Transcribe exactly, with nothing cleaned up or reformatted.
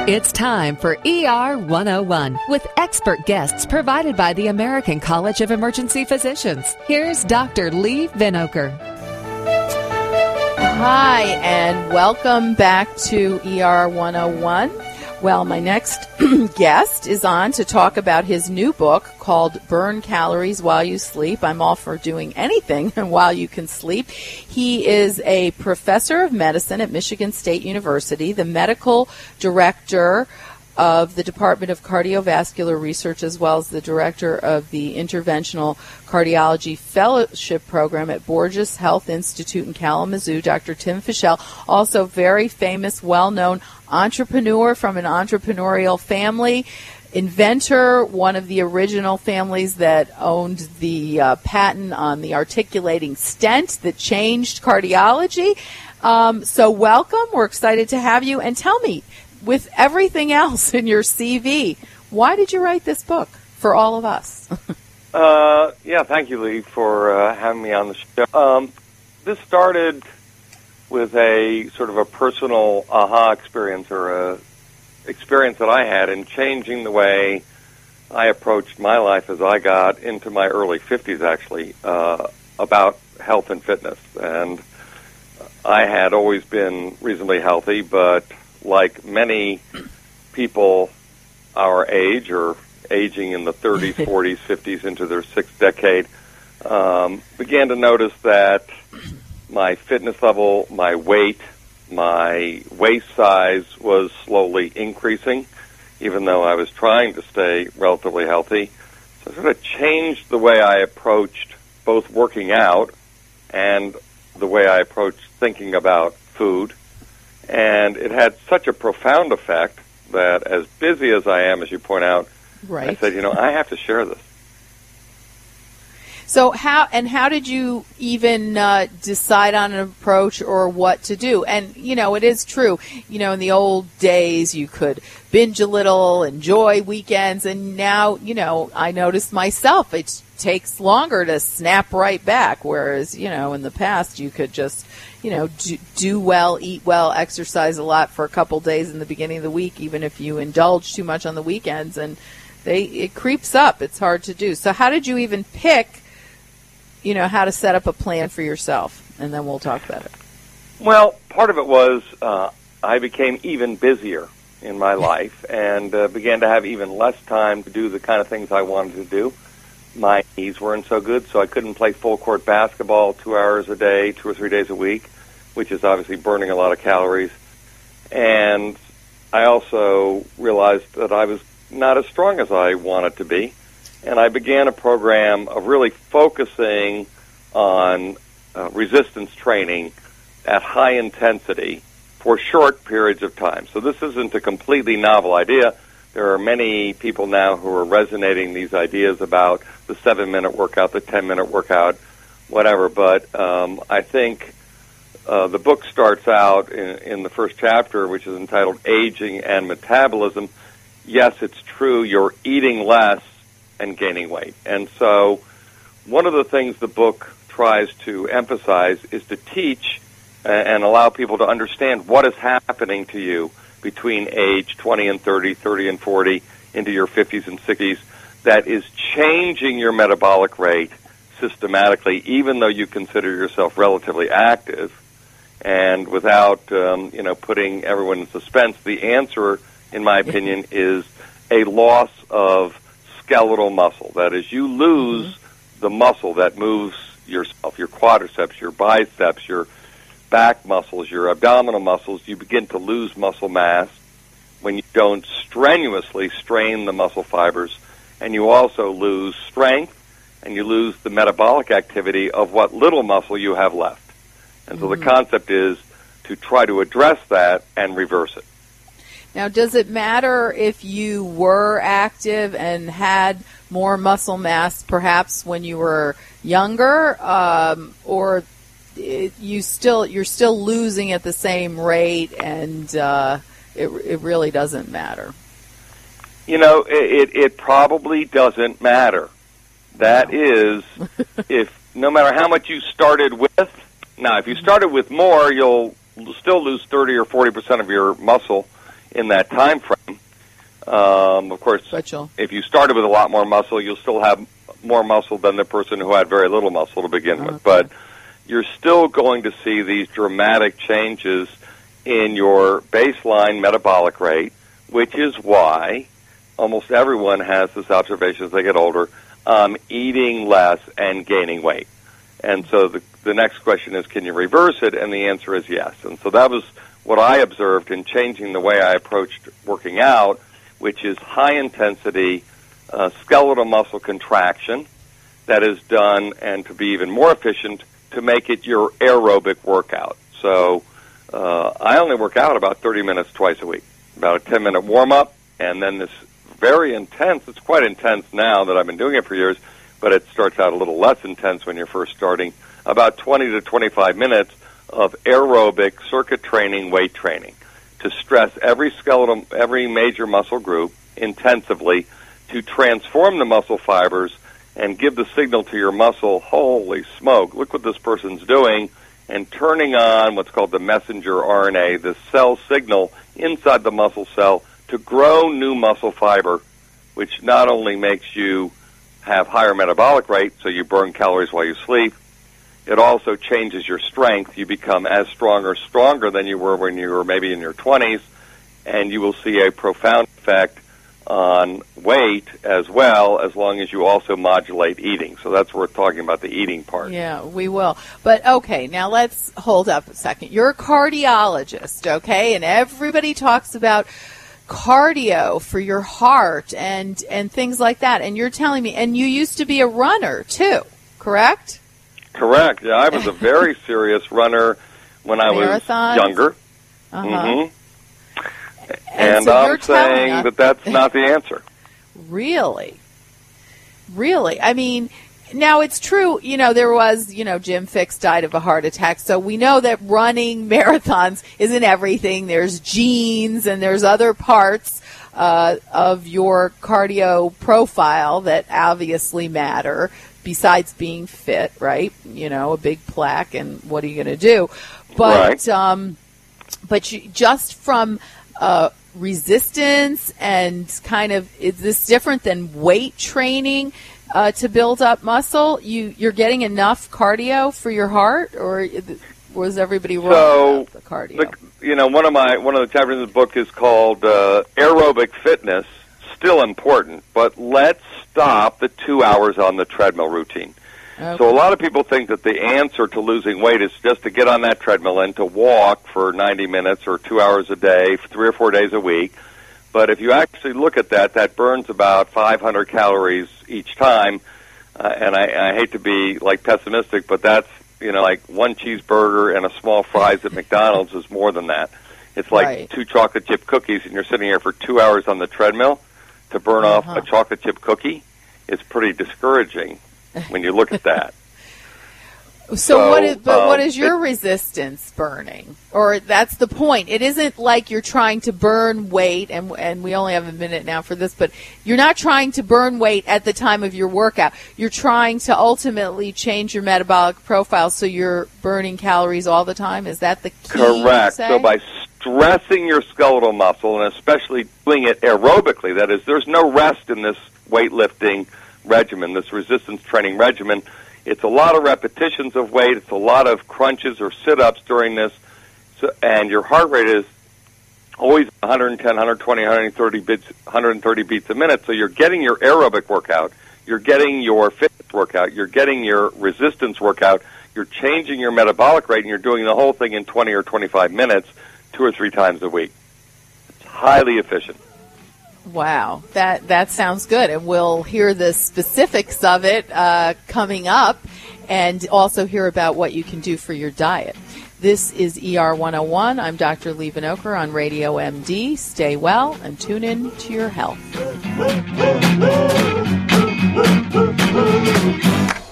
It's time for E R one oh one with expert guests provided by the American College of Emergency Physicians. Here's Doctor Lee Vinokur. Hi, and welcome back to E R one oh one. Well, my next guest is on to talk about his new book called Burn Calories While You Sleep. I'm all for doing anything while you can sleep. He is a professor of medicine at Michigan State University, the medical director of the Department of Cardiovascular Research, as well as the director of the Interventional Cardiology Fellowship Program at Borgess Health Institute in Kalamazoo, Doctor Tim Fischel, also very famous, well-known entrepreneur from an entrepreneurial family, inventor, one of the original families that owned the uh, patent on the articulating stent that changed cardiology. Um, so welcome. We're excited to have you. And tell me, with everything else in your C V, why did you write this book for all of us? uh, yeah, thank you, Lee, for uh, having me on the show. Um, this started with a sort of a personal aha experience or a experience that I had in changing the way I approached my life as I got into my early fifties, actually, uh, about health and fitness. And I had always been reasonably healthy, but like many people our age or aging in the thirties, forties, fifties into their sixth decade, um, began to notice that my fitness level, my weight, my waist size was slowly increasing, even though I was trying to stay relatively healthy. So I sort of changed the way I approached both working out and the way I approached thinking about food. And it had such a profound effect that as busy as I am, as you point out, right. I said, you know, I have to share this. So how and how did you even uh, decide on an approach or what to do? And, you know, it is true. You know, in the old days, you could binge a little, enjoy weekends. And now, you know, I noticed myself, it takes longer to snap right back. Whereas, you know, in the past, you could just, you know, do, do well, eat well, exercise a lot for a couple days in the beginning of the week, even if you indulge too much on the weekends. And they it creeps up. It's hard to do. So how did you even pick, you know, how to set up a plan for yourself? And then we'll talk about it. Well, part of it was uh, I became even busier in my life and uh, began to have even less time to do the kind of things I wanted to do. My knees weren't so good, so I couldn't play full-court basketball two hours a day, two or three days a week, which is obviously burning a lot of calories. And I also realized that I was not as strong as I wanted to be. And I began a program of really focusing on uh, resistance training at high intensity for short periods of time. So this isn't a completely novel idea. There are many people now who are resonating these ideas about the seven-minute workout, the ten-minute workout, whatever. But um, I think uh, the book starts out in, in the first chapter, which is entitled Aging and Metabolism. Yes, it's true, you're eating less and gaining weight. And so one of the things the book tries to emphasize is to teach and allow people to understand what is happening to you between age twenty and thirty, thirty and forty, into your fifties and sixties, that is changing your metabolic rate systematically, even though you consider yourself relatively active. And without, um, you know, putting everyone in suspense, the answer, in my opinion, is a loss of skeletal muscle. That is, you lose mm-hmm. the muscle that moves yourself, your quadriceps, your biceps, your back muscles, your abdominal muscles. You begin to lose muscle mass when you don't strenuously strain the muscle fibers, and you also lose strength, and you lose the metabolic activity of what little muscle you have left. And so mm-hmm. the concept is to try to address that and reverse it. Now, does it matter if you were active and had more muscle mass perhaps when you were younger, um, or it, you still you're still losing at the same rate, and uh, it it really doesn't matter? You know, it it probably doesn't matter. That wow. is, if no matter how much you started with. Now, if you started with more, you'll still lose thirty or forty percent of your muscle in that time frame. Um, of course, Rachel. If you started with a lot more muscle, you'll still have more muscle than the person who had very little muscle to begin okay. with. But you're still going to see these dramatic changes in your baseline metabolic rate, which is why almost everyone has this observation as they get older, um, eating less and gaining weight. And so the, the next question is, can you reverse it? And the answer is yes. And so that was what I observed in changing the way I approached working out, which is high-intensity uh, skeletal muscle contraction that is done, and to be even more efficient, to make it your aerobic workout. So uh, I only work out about thirty minutes twice a week, about a ten-minute warm-up, and then this very intense, it's quite intense now that I've been doing it for years, but it starts out a little less intense when you're first starting, about twenty to twenty-five minutes of aerobic circuit training, weight training, to stress every skeletal, every major muscle group intensively, to transform the muscle fibers and give the signal to your muscle, holy smoke, look what this person's doing, and turning on what's called the messenger R N A, the cell signal inside the muscle cell to grow new muscle fiber, which not only makes you have higher metabolic rate, so you burn calories while you sleep, it also changes your strength. You become as strong or stronger than you were when you were maybe in your twenties, and you will see a profound effect on weight as well, as long as you also modulate eating. So that's worth talking about, the eating part. Yeah, we will. But, okay, now let's hold up a second. You're a cardiologist, okay, and everybody talks about cardio for your heart and, and things like that, and you're telling me, and you used to be a runner, too, correct? Correct. Yeah, I was a very serious runner when I was younger. Uh-huh. Mm-hmm. And, and so I'm you're telling saying us, that that's not the answer. Really? Really? I mean, now it's true, you know, there was, you know, Jim Fixx died of a heart attack, so we know that running marathons isn't everything. There's genes and there's other parts uh, of your cardio profile that obviously matter, besides being fit, right? You know, a big plaque, and what are you going to do? But, right. um, but you, just from uh, resistance and kind of, is this different than weight training uh, to build up muscle? You, you're getting enough cardio for your heart, or was everybody wrong so about the cardio? The, you know, one of my one of the chapters in the book is called uh, Aerobic Fitness. Still important, but let's stop the two hours on the treadmill routine. Okay. So a lot of people think that the answer to losing weight is just to get on that treadmill and to walk for ninety minutes or two hours a day, three or four days a week. But if you actually look at that, that burns about five hundred calories each time. Uh, and I, I hate to be like pessimistic, but that's, you know, like one cheeseburger and a small fries at McDonald's is more than that. It's like right. two chocolate chip cookies, and you're sitting here for two hours on the treadmill to burn uh-huh. off a chocolate chip cookie. It's pretty discouraging when you look at that. So, so what is, but um, what is your it, resistance burning? Or that's the point. It isn't like you're trying to burn weight, and and we only have a minute now for this, but you're not trying to burn weight at the time of your workout. You're trying to ultimately change your metabolic profile so you're burning calories all the time. Is that the key? Correct. So by stressing your skeletal muscle, and especially doing it aerobically, that is, there's no rest in this weightlifting regimen, this resistance training regimen. It's a lot of repetitions of weight. It's a lot of crunches or sit-ups during this. So, and your heart rate is always one ten, one twenty, one thirty beats, one thirty beats a minute. So you're getting your aerobic workout. You're getting your fitness workout. You're getting your resistance workout. You're changing your metabolic rate, and you're doing the whole thing in twenty or twenty-five minutes, two or three times a week. It's highly efficient. Wow, that that sounds good, and we'll hear the specifics of it uh, coming up, and also hear about what you can do for your diet. This is E R one oh one. I'm Doctor Lee Vinokur on Radio M D. Stay well and tune in to your health.